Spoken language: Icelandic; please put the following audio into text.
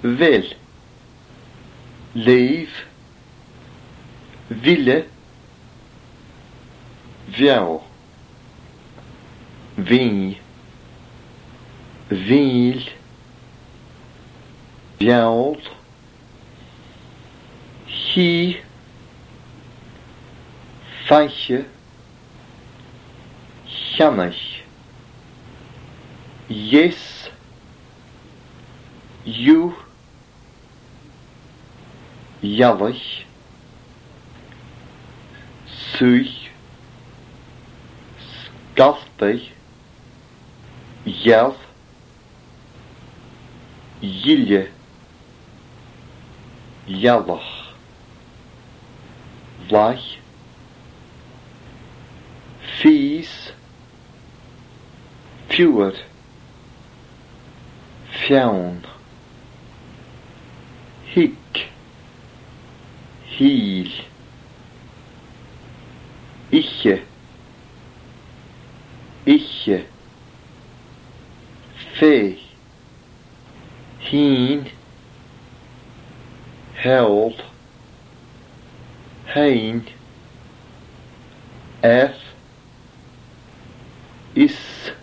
Vil. Liv. Ville. Viao. Vinho. Vinil. Viaol. Hi. Faiche. Chanach. Yes. You. Jallig. Sui. Skalpig. Jel. Jilje. Jallach. Vlach. Fies. Fjord. Fjaun. Hick. Heel. Ikke. Ikke. Fe. Heen. Held. Hein. F. Is.